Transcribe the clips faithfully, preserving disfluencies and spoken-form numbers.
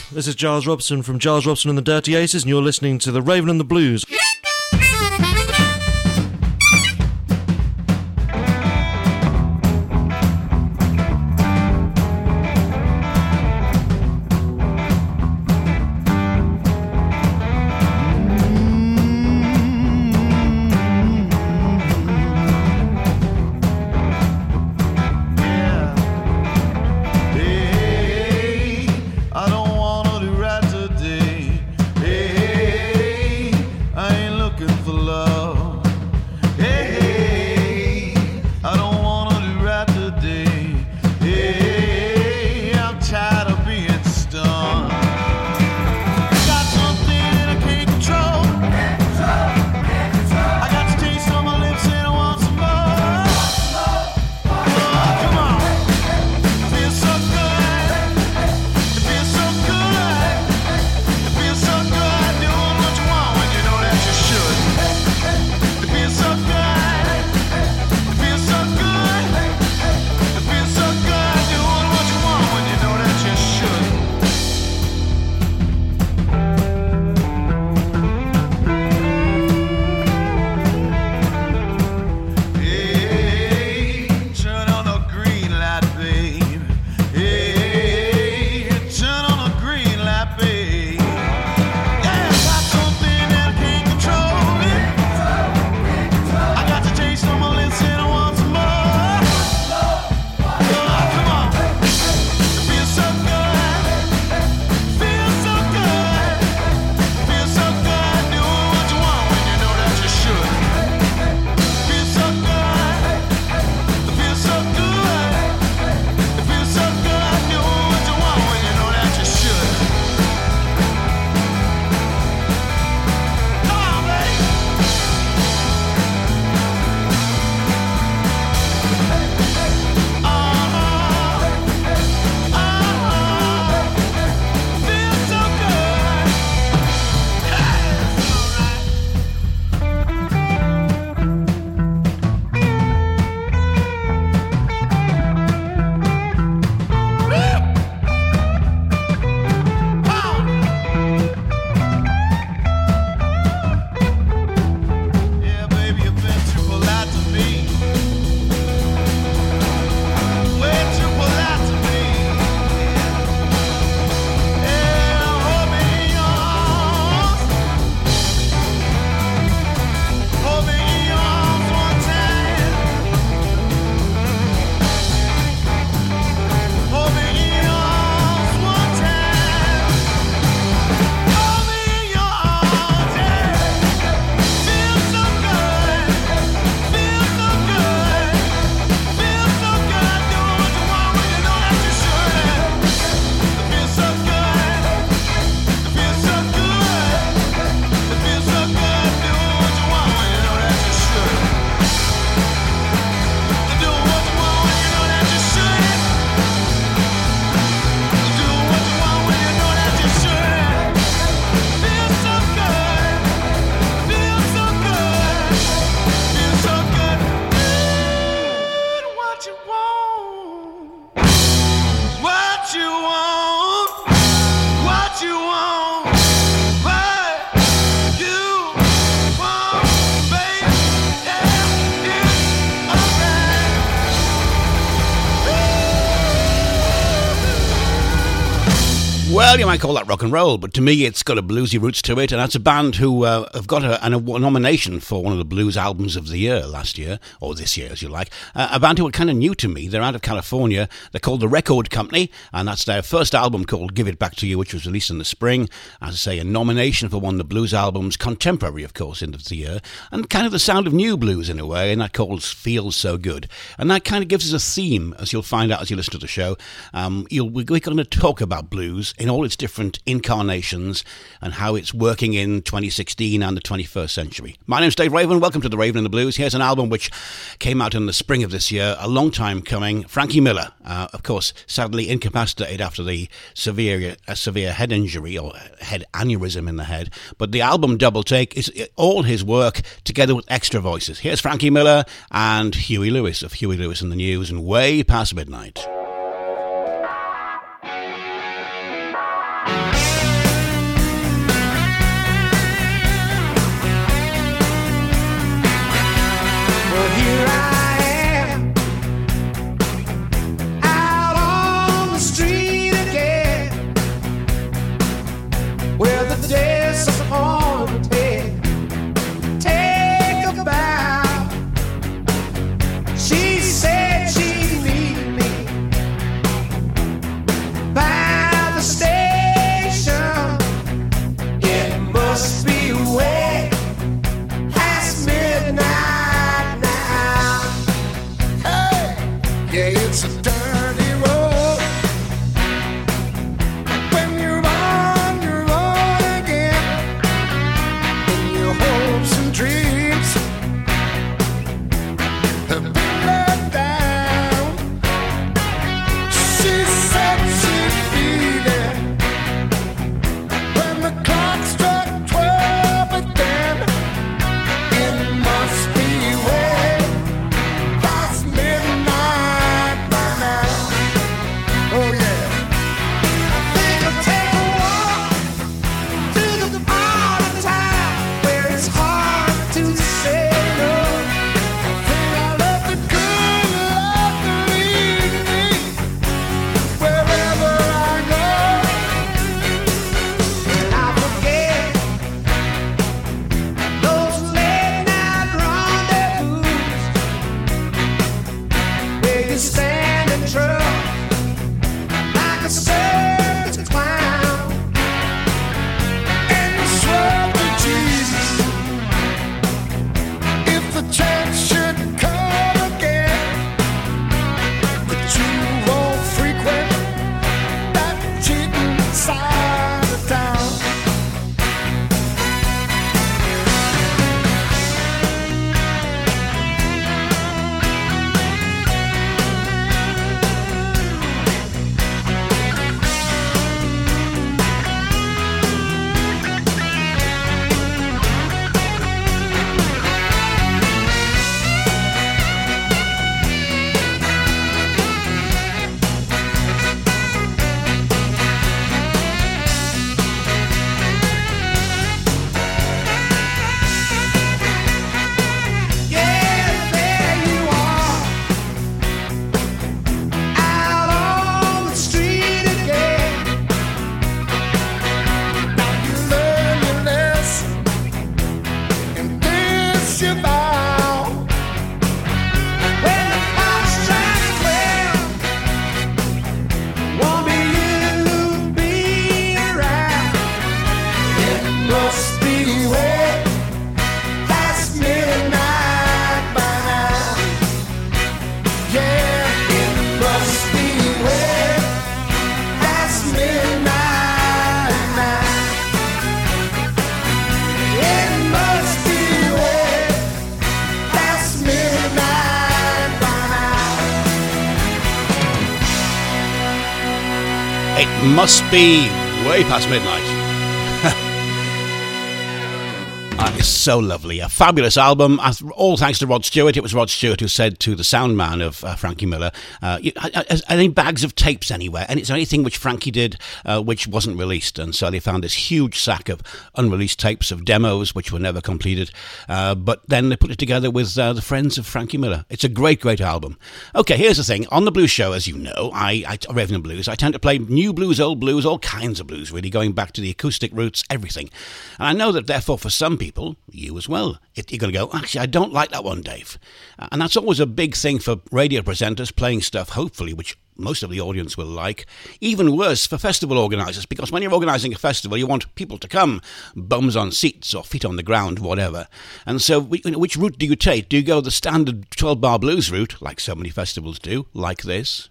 This is Giles Robson from Giles Robson and the Dirty Aces, and you're listening to The Raven and the Blues. Well, you might call that rock and roll, but to me it's got a bluesy roots to it, and that's a band who uh, have got a, a nomination for one of the blues albums of the year last year, or this year as you like. Uh, a band who are kind of new to me. They're out of California. They're called The Record Company, and that's their first album called Give It Back to You, which was released in the spring. As I say, a nomination for one of the blues albums, contemporary of course, end of the year, and kind of the sound of new blues in a way, and that called Feels So Good. And that kind of gives us a theme, as you'll find out as you listen to the show. Um, you'll, we're going to talk about blues in all its different incarnations and how it's working in twenty sixteen and the twenty-first century. My name's Dave Raven. Welcome to The Raven and the Blues. Here's an album which came out in the spring of this year, a long time coming. Frankie Miller, uh, of course, sadly incapacitated after the severe a severe head injury or head aneurysm in the head. But the album Double Take is all his work together with extra voices. Here's Frankie Miller and Huey Lewis of Huey Lewis and the News and Way Past Midnight. Thank It must be way past midnight. Uh, it's so lovely. A fabulous album. All thanks to Rod Stewart. It was Rod Stewart who said to the sound man of uh, Frankie Miller, uh, are there bags of tapes anywhere? And it's anything which Frankie did uh, which wasn't released. And so they found this huge sack of unreleased tapes of demos which were never completed. Uh, but then they put it together with uh, the friends of Frankie Miller. It's a great, great album. Okay, here's the thing. On the Blues Show, as you know, I, I Raven and Blues, I tend to play new blues, old blues, all kinds of blues, really, going back to the acoustic roots, everything. And I know that, therefore, for some people, People, you as well, it, you're going to go, actually, I don't like that one, Dave. And that's always a big thing for radio presenters playing stuff, hopefully, which most of the audience will like. Even worse for festival organisers, because when you're organising a festival, you want people to come, bums on seats or feet on the ground, whatever. And so which route do you take? Do you go the standard twelve-bar blues route, like so many festivals do, like this?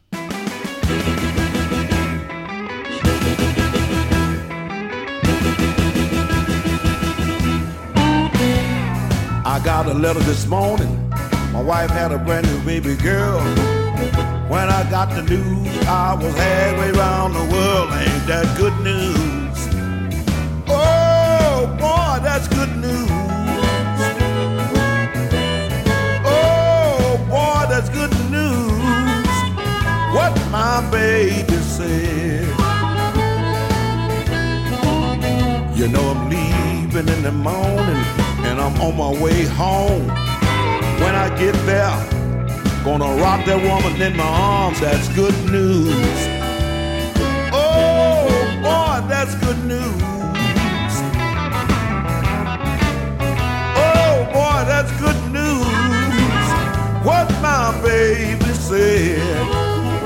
I got a letter this morning. My wife had a brand new baby girl. When I got the news, I was halfway around the world. Ain't that good news? Oh, boy, that's good news. Oh, boy, that's good news. What my baby said. You know I'm leaving in the morning, and I'm on my way home. When I get there, gonna rock that woman in my arms. That's good news. Oh, boy, that's good news. Oh, boy, that's good news. What my baby said.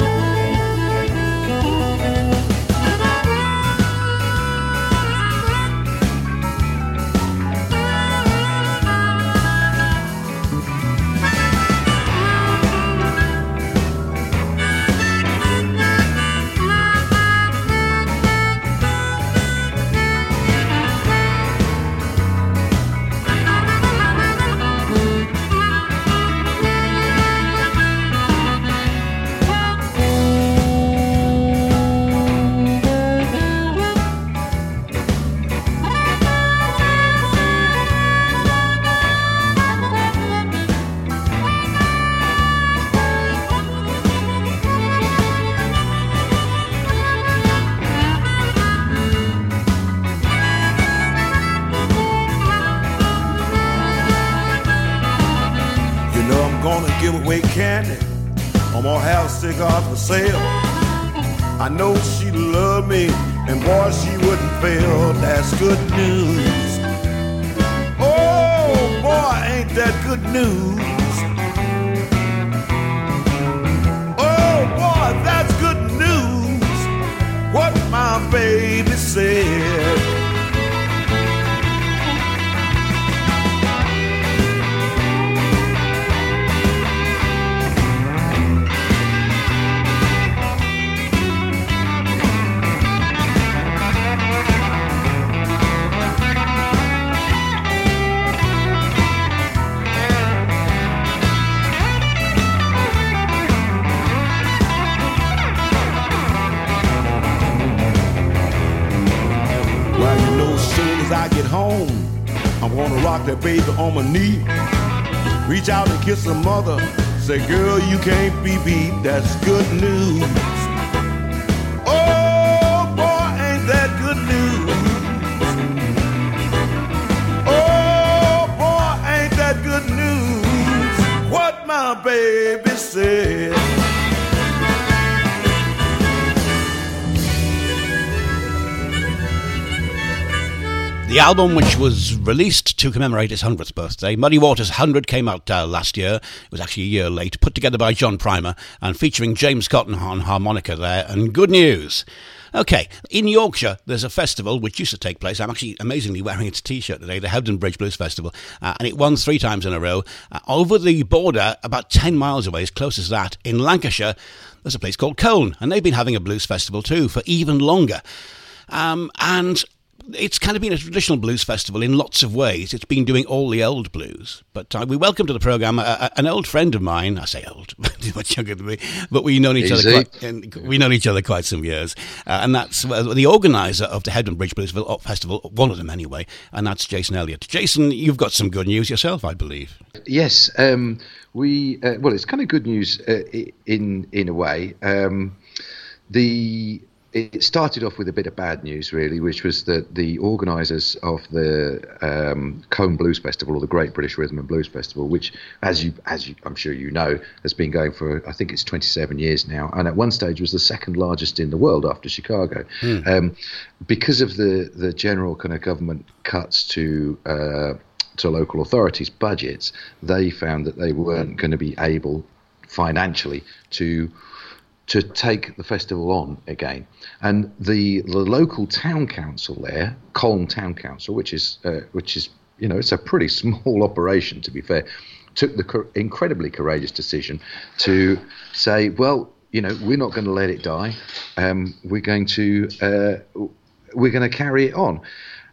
Candy, I'm gonna have cigars for sale. I know she loved me, and boy, she wouldn't fail. That's good news. Oh, boy, ain't that good news? Oh, boy, that's good news. What my baby said. I get home, I'm gonna rock that baby on my knee. Reach out and kiss her mother. Say, girl, you can't be beat. That's good news. Oh, boy, ain't that good news? Oh, boy, ain't that good news? What my baby said. The album, which was released to commemorate his hundredth birthday, Muddy Waters one hundred, came out uh, last year. It was actually a year late, put together by John Primer and featuring James Cotton on harmonica there. And good news. Okay, in Yorkshire, there's a festival which used to take place. I'm actually amazingly wearing its T-shirt today, the Hebden Bridge Blues Festival, uh, and it won three times in a row. Uh, over the border, about ten miles away, as close as that, in Lancashire, there's a place called Colne, and they've been having a blues festival too for even longer. Um, and... it's kind of been a traditional blues festival in lots of ways. It's been doing all the old blues. But uh, we welcome to the programme a, a, an old friend of mine. I say old, much younger than me, but we've known each Easy. other quite, we've known each other quite some years. Uh, and that's uh, the organiser of the Hebden Bridge Blues Festival, one of them anyway, and that's Jason Elliott. Jason, you've got some good news yourself, I believe. Yes, um, we uh, well, it's kind of good news uh, in in a way. Um, the It started off with a bit of bad news, really, which was that the organisers of the um, Cone Blues Festival, or the Great British Rhythm and Blues Festival, which, as you, as you, I'm sure you know, has been going for, I think it's twenty-seven years now, and at one stage was the second largest in the world after Chicago. Mm. Um, because of the, the general kind of government cuts to uh, to local authorities' budgets, they found that they weren't going to be able financially to to take the festival on again. And the the local town council there, Colne Town Council, which is uh, which is you know it's a pretty small operation, to be fair, took the co- incredibly courageous decision to say, well, you know, we're not going to let it die. Um, we're going to uh, we're going to carry it on.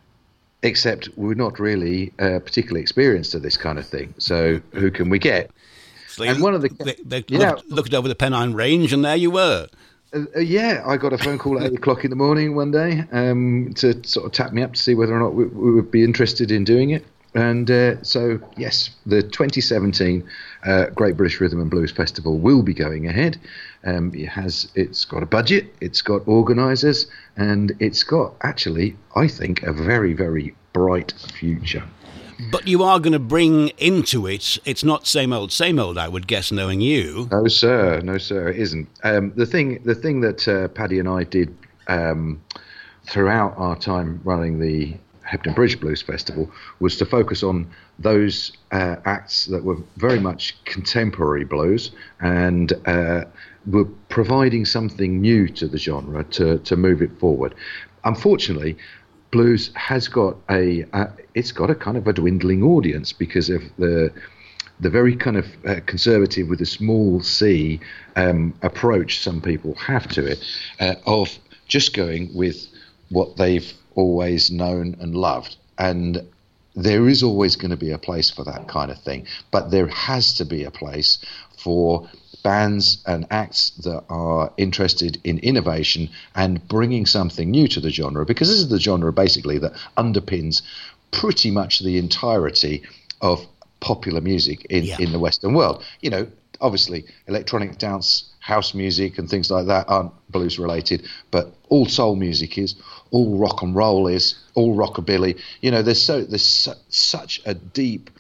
Except we're not really uh, particularly experienced at this kind of thing. So who can we get? So and one of the they, they yeah, looked, looked over the Pennine Range, and there you were. Uh, uh, yeah, I got a phone call at eight o'clock in the morning one day um, to sort of tap me up to see whether or not we, we would be interested in doing it. And uh, so, yes, the twenty seventeen uh, Great British Rhythm and Blues Festival will be going ahead. Um, it has, it's got a budget, it's got organisers, and it's got, actually, I think, a very, very bright future. But you are going to bring into it, it's not same old, same old, I would guess, knowing you. No, sir. No, sir, it isn't. Um, the thing the thing that uh, Paddy and I did um, throughout our time running the Hebden Bridge Blues Festival was to focus on those uh, acts that were very much contemporary blues and uh, were providing something new to the genre to, to move it forward. Unfortunately, blues has got a uh, it's got a kind of a dwindling audience because of the the very kind of uh, conservative with a small c um, approach some people have to it uh, of just going with what they've always known and loved. And there is always going to be a place for that kind of thing, but there has to be a place for bands and acts that are interested in innovation and bringing something new to the genre, because this is the genre basically that underpins pretty much the entirety of popular music in, yeah. in the Western world. You know, obviously electronic dance, house music and things like that aren't blues related, but all soul music is, all rock and roll is, all rockabilly. You know, there's so there's su- such a deep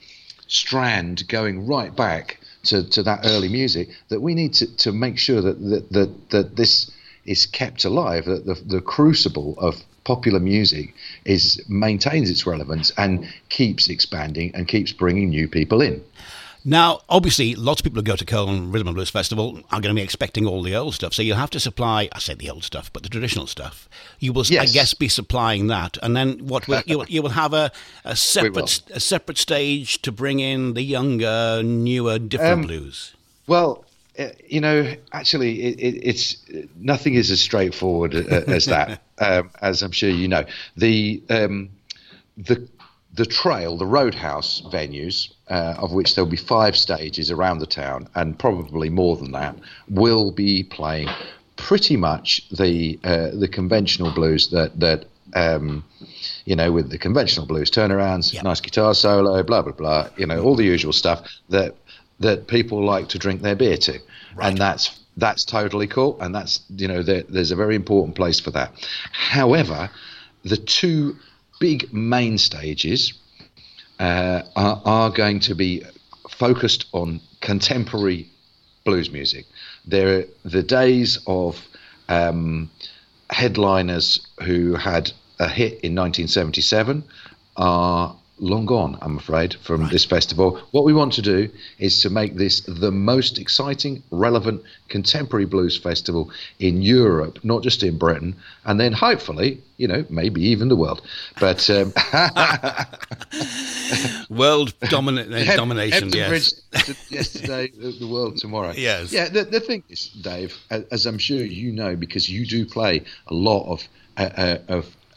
strand going right back to, to that early music that we need to, to make sure that that, that that this is kept alive, that the, the crucible of popular music is maintains its relevance and keeps expanding and keeps bringing new people in. Now, obviously, lots of people who go to Cone Rhythm and Blues Festival are going to be expecting all the old stuff. So you'll have to supply, I say the old stuff, but the traditional stuff. You will, yes. I guess, be supplying that. And then what will, you, will, you will have a, a separate a separate stage to bring in the younger, newer, different um, blues. Well, uh, you know, actually, it, it, it's nothing is as straightforward as that, um, as I'm sure you know. The um, the the trail, the Roadhouse venues, uh, of which there'll be five stages around the town, and probably more than that, will be playing pretty much the uh, the conventional blues that that um, you know, with the conventional blues turnarounds, yep. nice guitar solo, blah blah blah, you know, all the usual stuff that that people like to drink their beer to, right. and that's that's totally cool, and that's, you know, there, there's a very important place for that. However, the two big main stages uh, are, are going to be focused on contemporary blues music. They're the days of um, headliners who had a hit in nineteen seventy-seven are long gone, I'm afraid, from right. this festival. What we want to do is to make this the most exciting, relevant, contemporary blues festival in Europe, not just in Britain, and then hopefully, you know, maybe even the world. But um, world domina- domination, yes. Yesterday, the world tomorrow. Yes. Yeah, the, the thing is, Dave, as I'm sure you know, because you do play a lot of uh, uh, of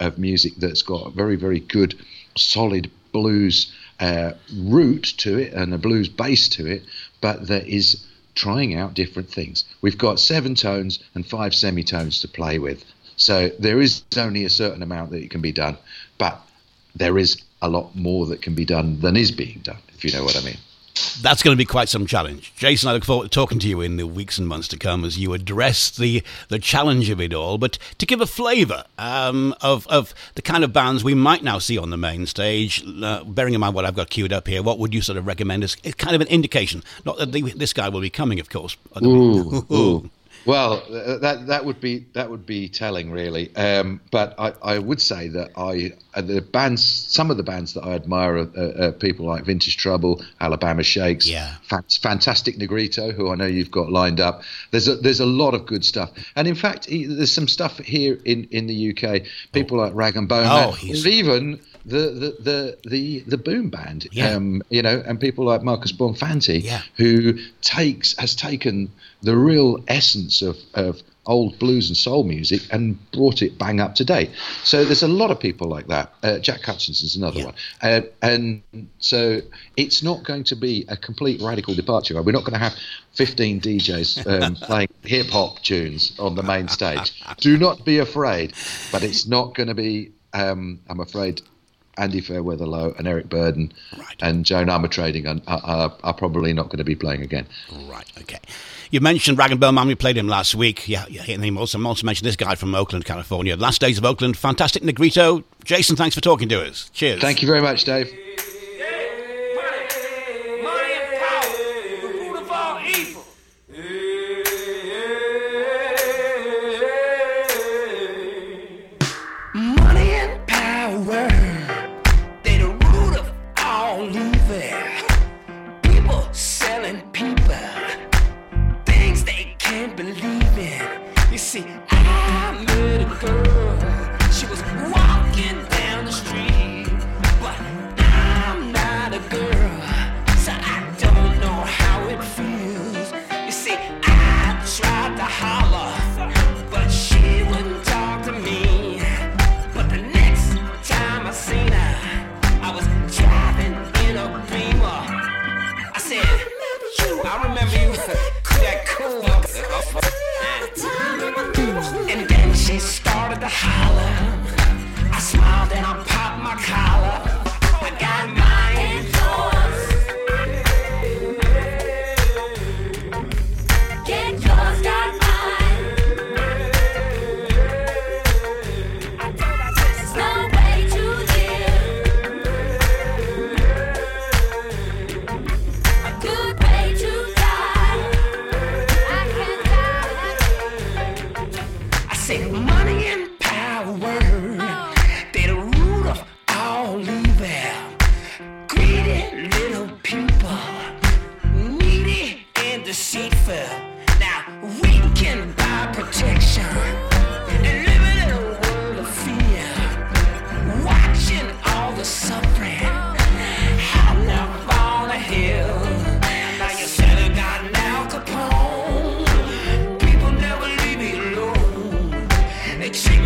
of music that's got a very, very good, solid blues uh, root to it and a blues bass to it, but that is trying out different things. We've got seven tones and five semitones to play with. So there is only a certain amount that can be done, but there is a lot more that can be done than is being done, if you know what I mean. That's going to be quite some challenge. Jason, I look forward to talking to you in the weeks and months to come as you address the, the challenge of it all. But to give a flavour um, of, of the kind of bands we might now see on the main stage, uh, bearing in mind what I've got queued up here, what would you sort of recommend as kind of an indication? Not that the, this guy will be coming, of course. Ooh, ooh. Well, that that would be that would be telling, really. Um, but I, I would say that I uh, the bands, some of the bands that I admire are, are, are people like Vintage Trouble, Alabama Shakes, yeah. Fantastic Negrito, who I know you've got lined up. There's a, there's a lot of good stuff, and in fact, there's some stuff here in, in the U K. People oh. like Rag and Bone, oh, and even the the the the, the Boom Band, yeah. um, you know, and people like Marcus Bonfanti, yeah. who takes has taken the real essence of, of old blues and soul music and brought it bang up to date. So there's a lot of people like that. Uh, Jack Hutchinson's another yeah. one. Uh, and so it's not going to be a complete radical departure. We're not going to have fifteen D Js um, playing hip-hop tunes on the main stage. Do not be afraid. But it's not going to be, um, I'm afraid, Andy Fairweather-Low and Eric Burden right. and Joan Armatrading are, are, are probably not going to be playing again. Right, okay. You mentioned Rag and Bone Man, we played him last week. Yeah, yeah, and he also, also mentioned this guy from Oakland, California. Last Days of Oakland, Fantastic Negrito. Jason, thanks for talking to us. Cheers. Thank you very much, Dave. They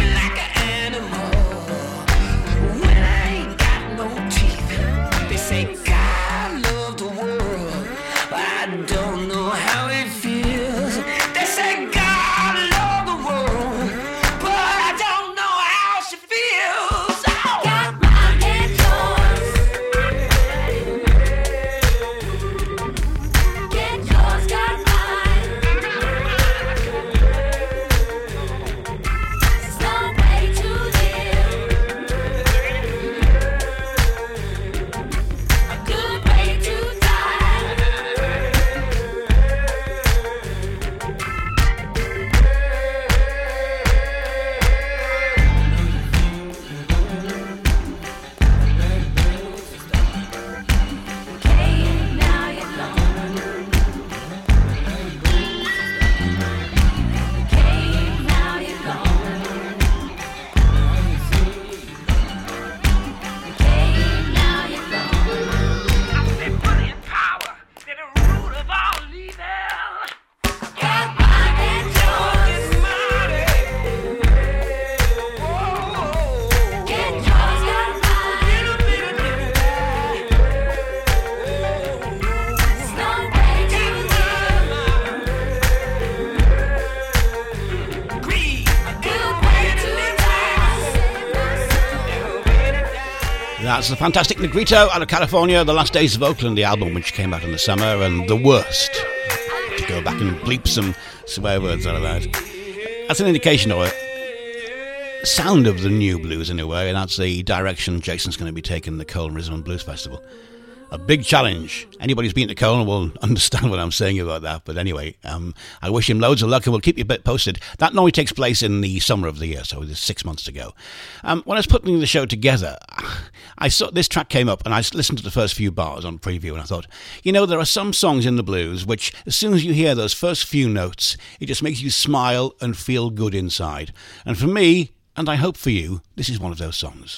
That's the fantastic Negrito out of California, The Last Days of Oakland, the album which came out in the summer, and The Worst. To go back and bleep some swear words out of that. That's an indication of it. Sound of the new blues in a way, and that's the direction Jason's going to be taking the Colne Rhythm and Blues Festival. A big challenge. Anybody who's been to Colne will understand what I'm saying about that. But anyway, um, I wish him loads of luck, and we'll keep you a bit posted. That normally takes place in the summer of the year, so there's six months to go. Um, when I was putting the show together, I saw this track came up, and I listened to the first few bars on preview, and I thought, you know, there are some songs in the blues which, as soon as you hear those first few notes, it just makes you smile and feel good inside. And for me, and I hope for you, this is one of those songs.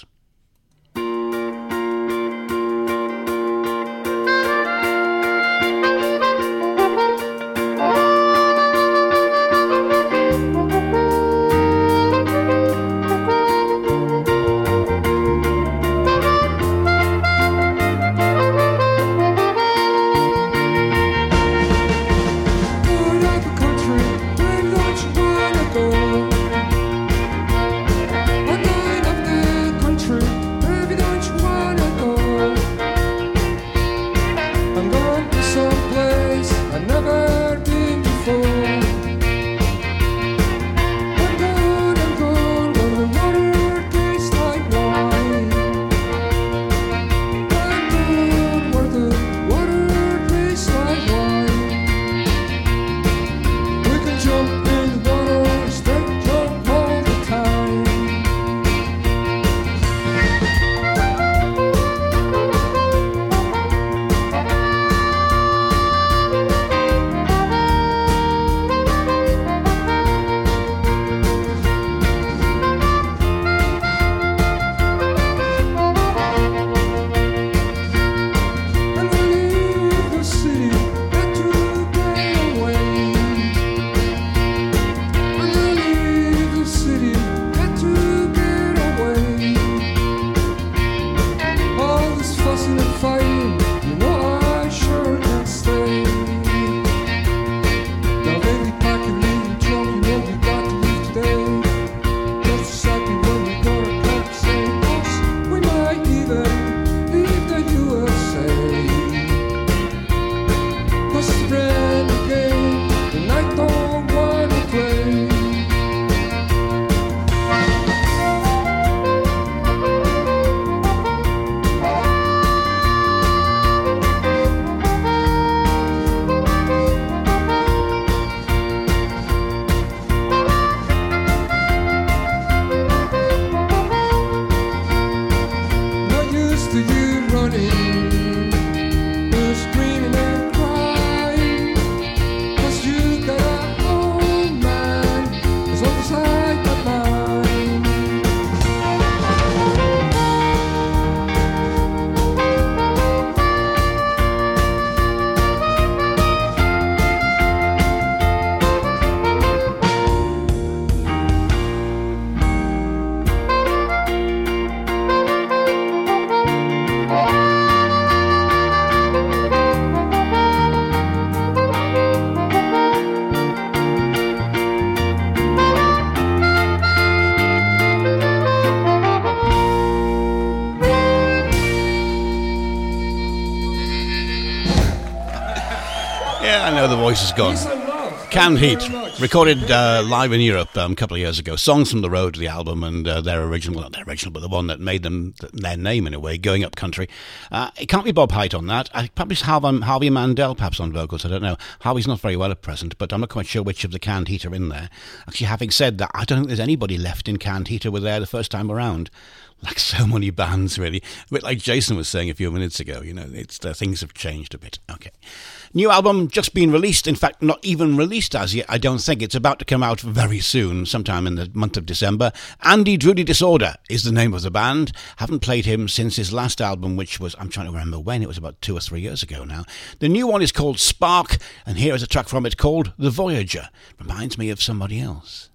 The voice is gone. Canned Heat, recorded uh, live in Europe um, a couple of years ago. Songs from the Road, the album, and uh, their original, well, not their original, but the one that made them their name in a way, Going Up Country. Uh, it can't be Bob Hite on that. I, probably Harvey, Harvey Mandel perhaps on vocals, I don't know. Harvey's not very well at present, but I'm not quite sure which of the Canned Heat are in there. Actually, having said that, I don't think there's anybody left in Canned Heat who were there the first time around. Like so many bands, really. A bit like Jason was saying a few minutes ago, you know, it's uh, things have changed a bit. Okay. New album just been released. In fact, not even released as yet, I don't think. It's about to come out very soon, sometime in the month of December. Andy Drudy Disorder is the name of the band. Haven't played him since his last album, which was, I'm trying to remember when, it was about two or three years ago now. The new one is called Spark, and here is a track from it called The Voyager. Reminds me of somebody else.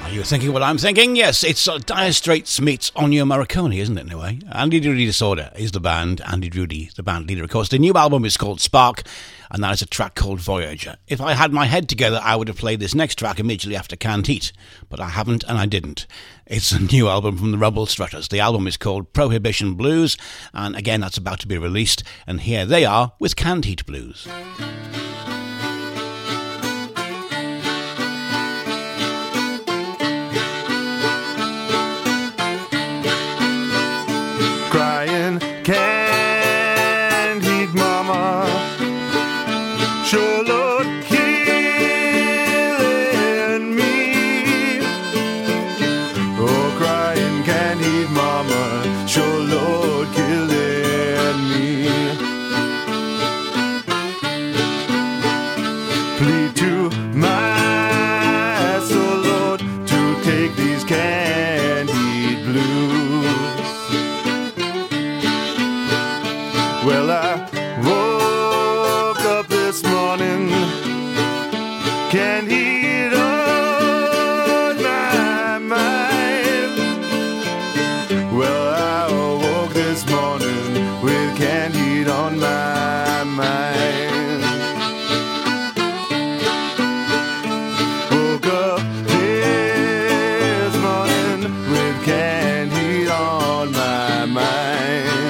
Are you thinking what I'm thinking? Yes, it's uh, Dire Straits meets Ennio Morricone, isn't it, in a way? Andy Drudy Disorder is the band. Andy Drudy, the band leader, of course. The new album is called Spark, and that is a track called Voyager. If I had my head together, I would have played this next track immediately after Canned Heat, but I haven't and I didn't. It's a new album from the Rumble Strutters. The album is called Prohibition Blues, and again, that's about to be released, and here they are with Canned Heat Blues. Crying, can't heat mama, sure Lord killing me. Oh, crying, can't heat mama, sure Lord killing me. Plead to my soul, Lord, to take these can't heat blues. Well, I woke up this morning, can't heat on my mind. Well, I woke this morning with can't heat on my mind. Woke up this morning with can't heat on my mind.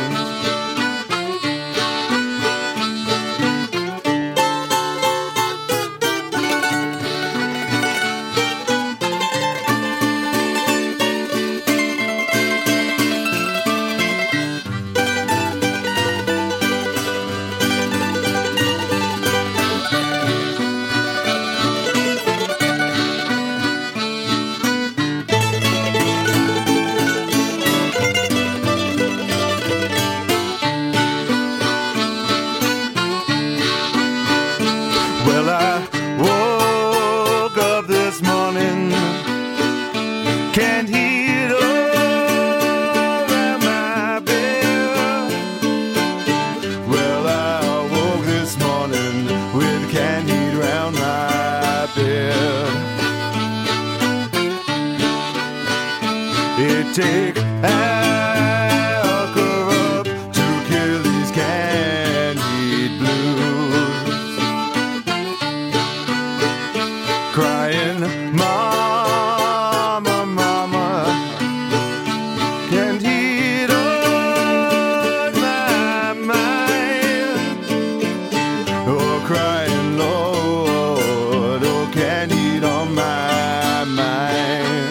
Well, I woke up this morning, can't heat around my bed. Well, I woke this morning with can't heat around my bed. It take alcohol to kill these can't heat blues. Crying, mama, mama, can't heat on my mind. Oh, crying, Lord, oh, can't heat on my mind.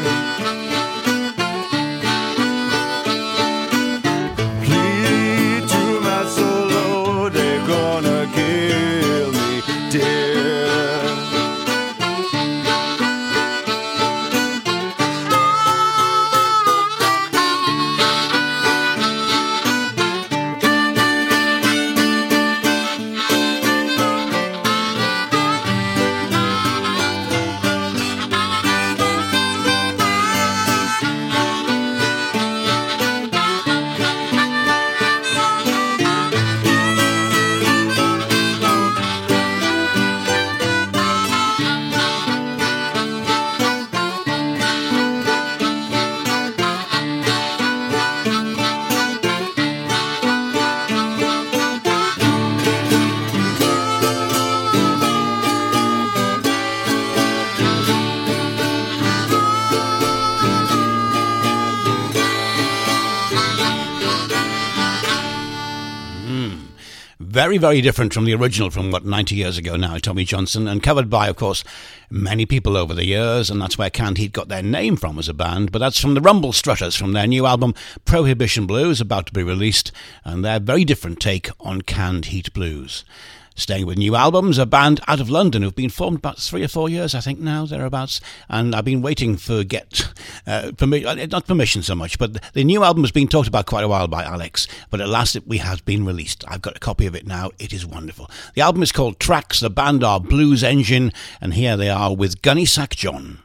Plead to my soul, Lord, they're gonna kill me dead. Very, very different from the original from, what, ninety years ago now, Tommy Johnson, and covered by, of course, many people over the years, and that's where Canned Heat got their name from as a band, but that's from the Rumble Strutters, from their new album Prohibition Blues, about to be released, and their very different take on Canned Heat Blues. Staying with new albums, a band out of London who've been formed about three or four years, I think now, thereabouts, and I've been waiting for get, uh, permi- not permission so much, but the new album has been talked about quite a while by Alex, but at last it we has been released. I've got a copy of it now. It is wonderful. The album is called Tracks, the band are Blues Engine, and here they are with Gunny Sack John.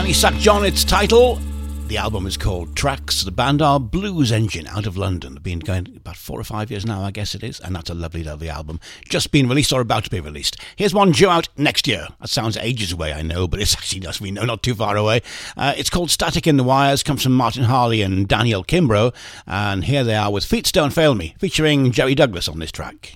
Johnny Sack John, its title. The album is called Tracks. The band are Blues Engine out of London. They've been going about four or five years now, I guess it is. And that's a lovely, lovely album. Just been released or about to be released. Here's one due out next year. That sounds ages away, I know, but it's actually, as we know, not too far away. Uh, it's called Static in the Wires. Comes from Martin Harley and Daniel Kimbrough. And here they are with Feet Don't Fail Me, featuring Jerry Douglas on this track.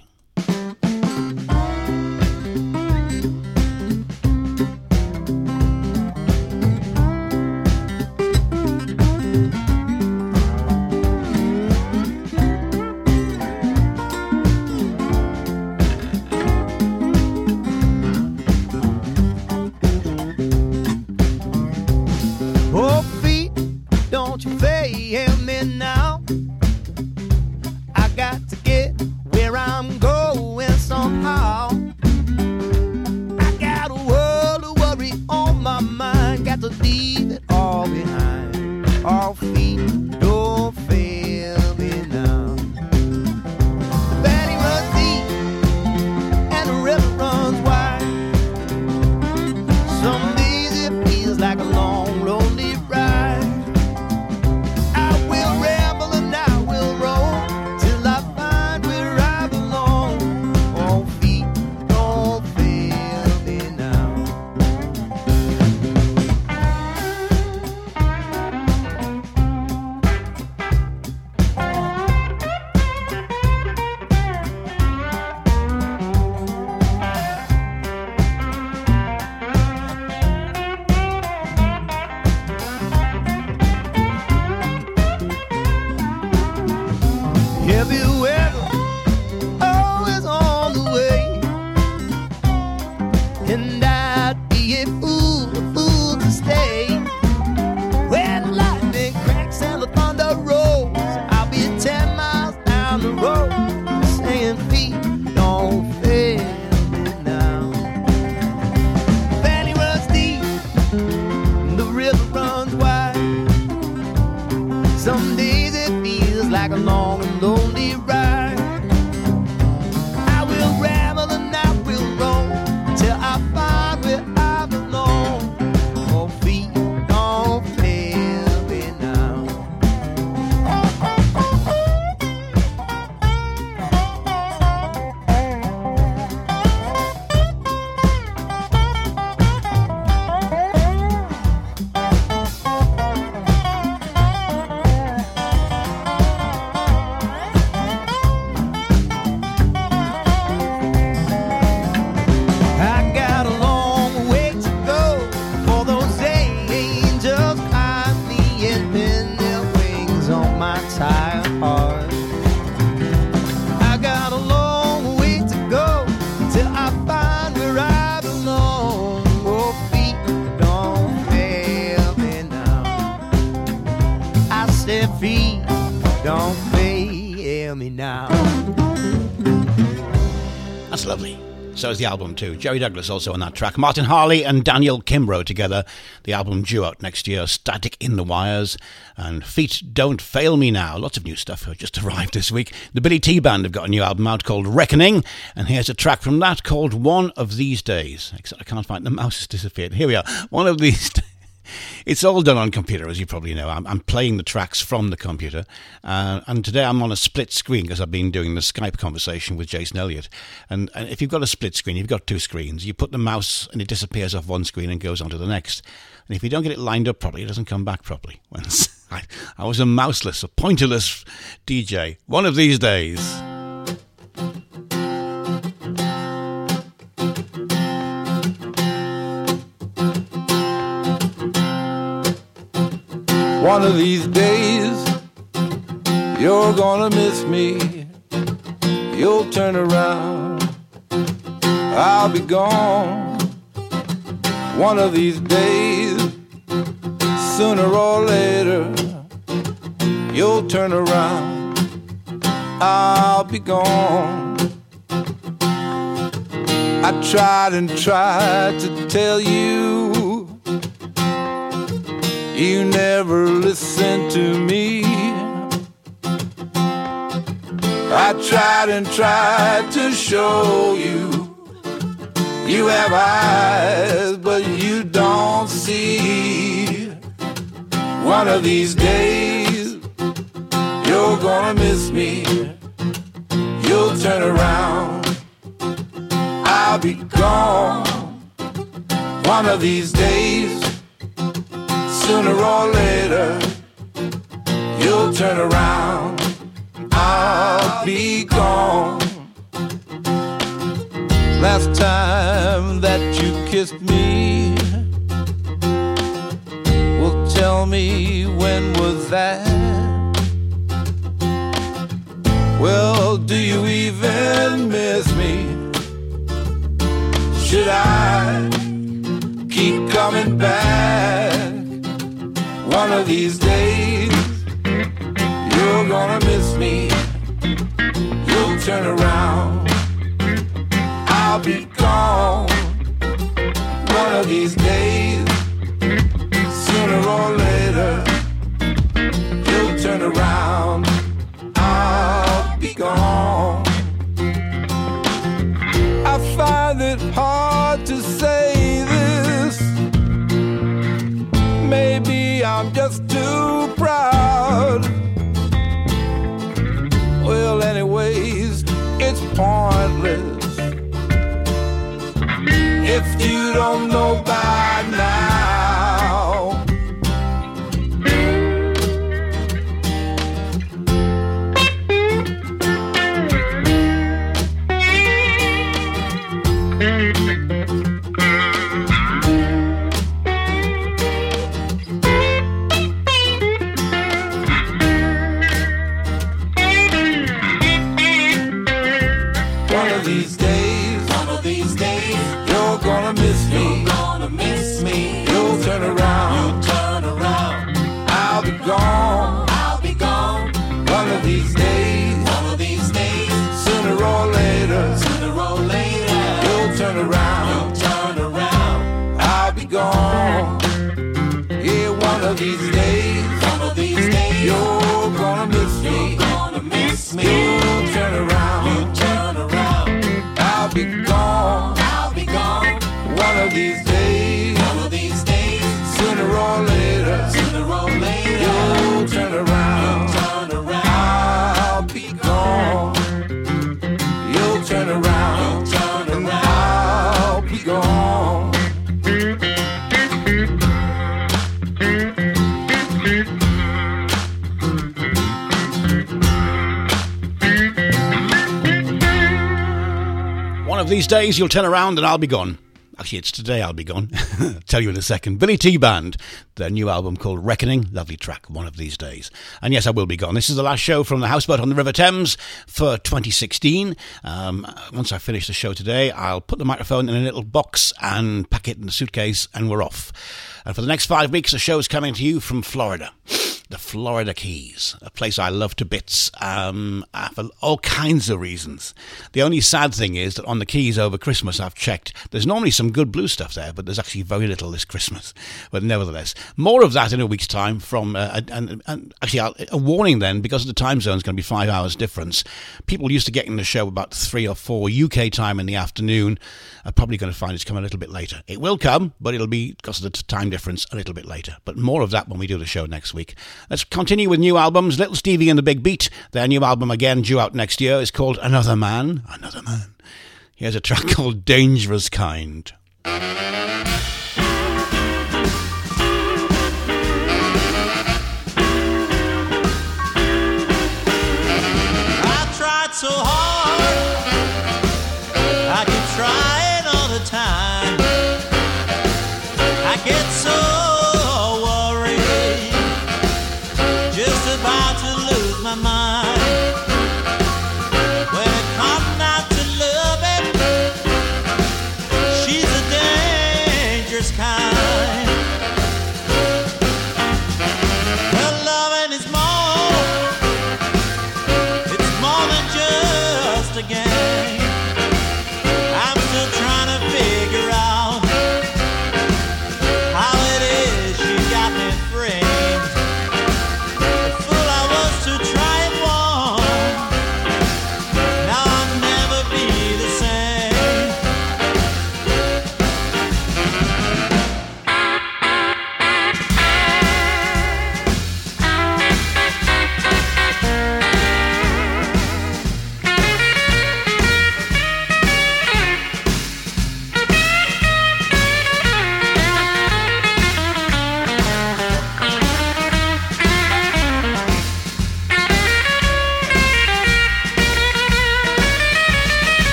So is the album too. Jerry Douglas also on that track. Martin Harley and Daniel Kimbrough together. The album due out next year. Static in the Wires and Feet Don't Fail Me Now. Lots of new stuff just arrived this week. The Billy T Band have got a new album out called Reckoning, and here's a track from that called One of These Days. Except I can't find the mouse has disappeared. Here we are. One of these days. It's all done on computer, as you probably know. I'm, I'm playing the tracks from the computer. Uh, and today I'm on a split screen because I've been doing the Skype conversation with Jason Elliott. And, and if you've got a split screen, you've got two screens. You put the mouse and it disappears off one screen and goes on to the next. And if you don't get it lined up properly, it doesn't come back properly. I, I was a mouseless, a pointerless D J. One of these days. One of these days, you're gonna miss me. You'll turn around, I'll be gone. One of these days, sooner or later, you'll turn around, I'll be gone. I tried and tried to tell you, you never listen to me. I tried and tried to show you, you have eyes, but you don't see. One of these days, you're gonna miss me. You'll turn around, I'll be gone. One of these days, sooner or later, you'll turn around, I'll be gone. Last time that you kissed me, well, tell me, when was that? Well, do you even miss me? Should I keep coming back? One of these days, you're gonna miss me. You'll turn around, I'll be gone. One of these days, sooner or later, you'll turn around, I'll be gone. I find it hard to say this. Maybe I'm just too proud. Well, anyways, it's pointless if you don't know by now. One of these days, one of these days, you're gonna miss me. You're gonna miss me. You'll turn around. You'll turn around. I'll be gone. I'll be gone. One of these days. One of these days. Sooner or later. Sooner or later. You'll turn around. You'll turn around. I'll be gone. Yeah, one of these days. One of these days. You're gonna miss me. You're gonna miss me. You'll turn around. You'll turn around. I'll be gone. I'll be gone. One of these days. One of these days. Sooner or later. Sooner or later. You'll turn around. You'll turn around. I'll be gone. You'll turn around. You'll turn around. I'll be gone. One of these days you'll turn around and I'll be gone. Actually, it's today I'll be gone. I'll tell you in a second. Billy T Band, their new album called Reckoning. Lovely track, One of These Days. And yes, I will be gone. This is the last show from the Houseboat on the River Thames for twenty sixteen. Um, once I finish the show today, I'll put the microphone in a little box and pack it in a suitcase, and we're off. And for the next five weeks, the show is coming to you from Florida. The Florida Keys, a place I love to bits um, for all kinds of reasons. The only sad thing is that on the Keys over Christmas, I've checked, there's normally some good blues stuff there, but there's actually very little this Christmas. But nevertheless, more of that in a week's time. From uh, and, and actually, I'll, a warning then, because the time zone is going to be five hours difference. People used to get in the show about three or four U K time in the afternoon. Are probably going to find it's coming a little bit later. It will come, but it'll be, because of the time difference, a little bit later. But more of that when we do the show next week. Let's continue with new albums. Little Stevie and the Big Beat. Their new album, again, due out next year, is called Another Man. Another Man. Here's a track called Dangerous Kind. I tried so hard, I keep trying all the time. I get so worried, just about to lose my mind. When it comes out to love it, she's a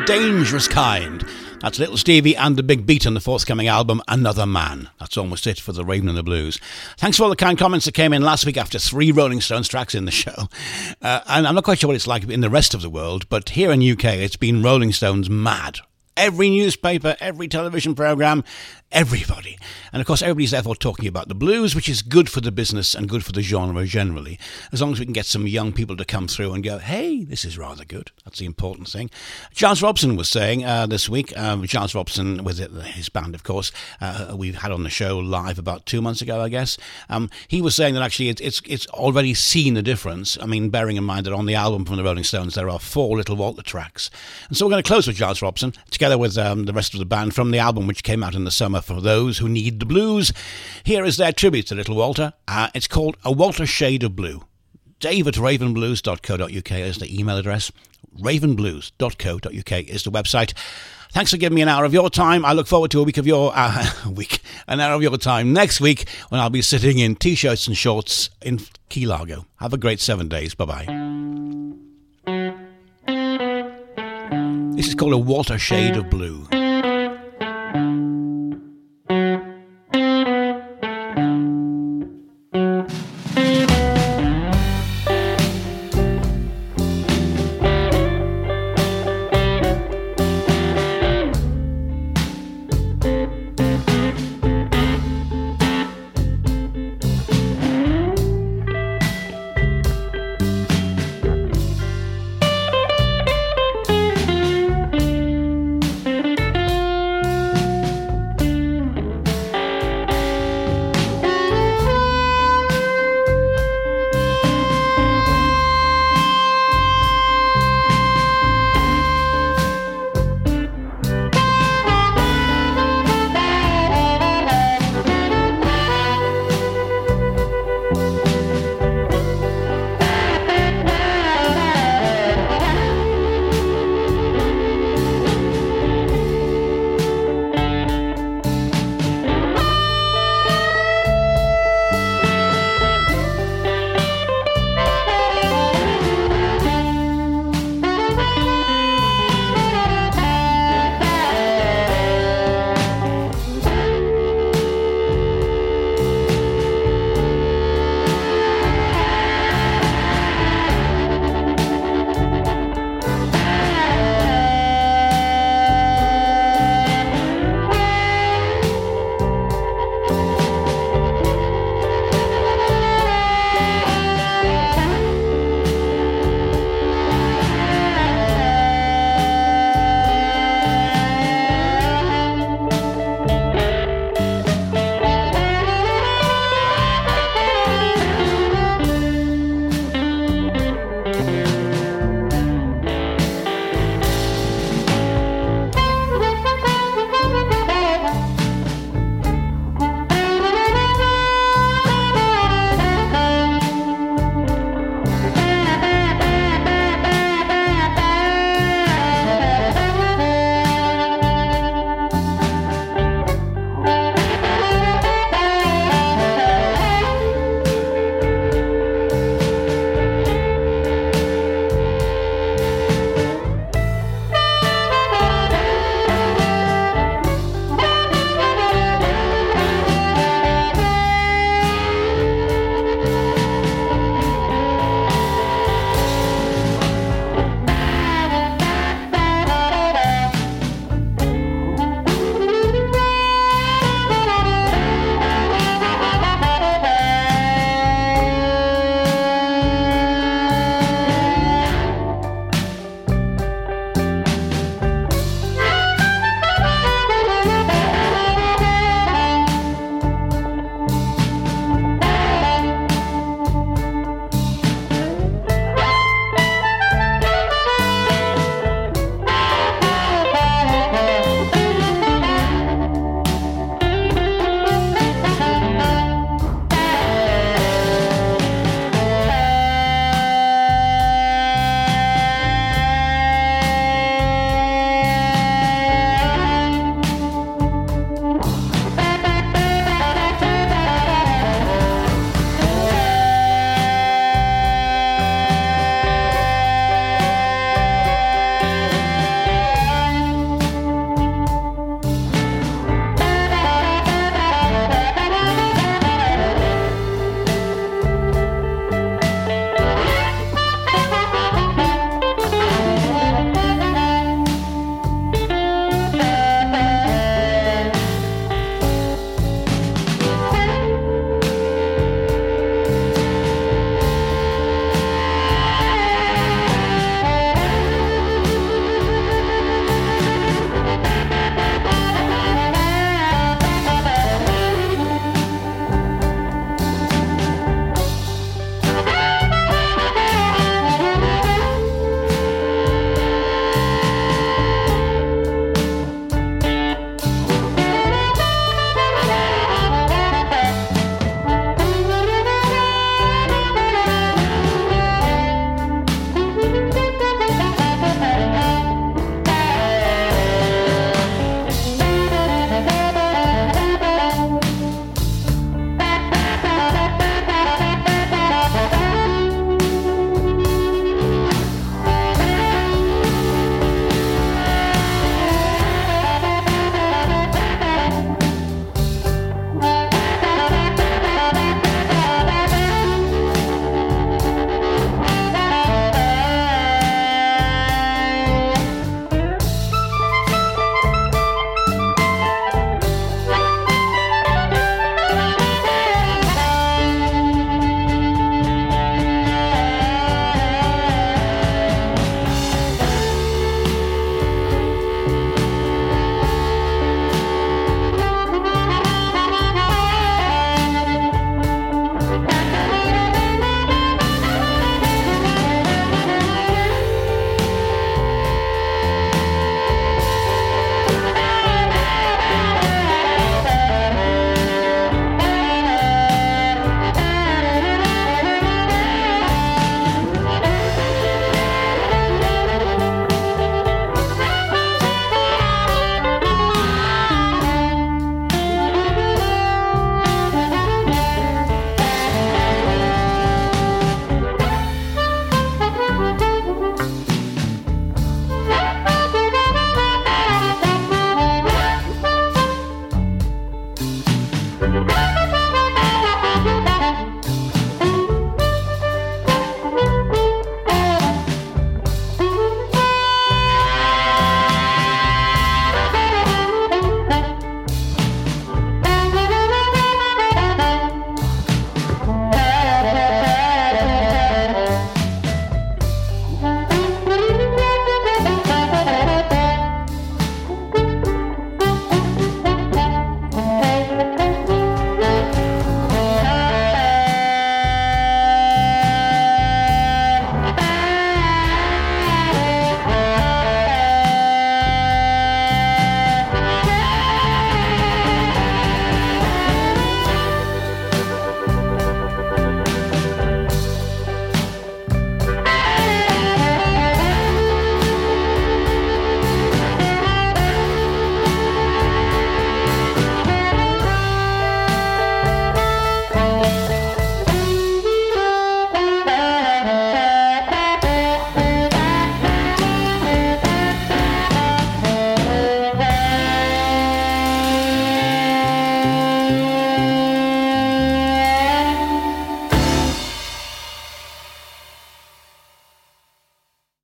the dangerous kind. That's Little Stevie and the Big Beat on the forthcoming album, Another Man. That's almost it for the Raven and the Blues. Thanks for all the kind comments that came in last week after three Rolling Stones tracks in the show. Uh, and I'm not quite sure what it's like in the rest of the world, but here in U K, it's been Rolling Stones mad. Every newspaper, every television programme, everybody. And of course, everybody's therefore talking about the blues, which is good for the business and good for the genre generally. As long as we can get some young people to come through and go, hey, this is rather good. That's the important thing. Giles Robson was saying uh, this week, um, Giles Robson with his band, of course, uh, we've had on the show live about two months ago, I guess. Um, he was saying that actually it's, it's it's already seen the difference. I mean, bearing in mind that on the album from the Rolling Stones, there are four Little Walter tracks. And so we're going to close with Giles Robson, together with um, the rest of the band from the album which came out in the summer for those who need the blues. Here is their tribute to Little Walter. Uh, it's called A Walter Shade of Blue. Dave at raven blues dot co dot uk is the email address. raven blues dot co dot uk is the website. Thanks for giving me an hour of your time. I look forward to a week of your uh, week, an hour of your time next week when I'll be sitting in t-shirts and shorts in Key Largo. Have a great seven days. Bye-bye. This is called A Walter Shade of Blue.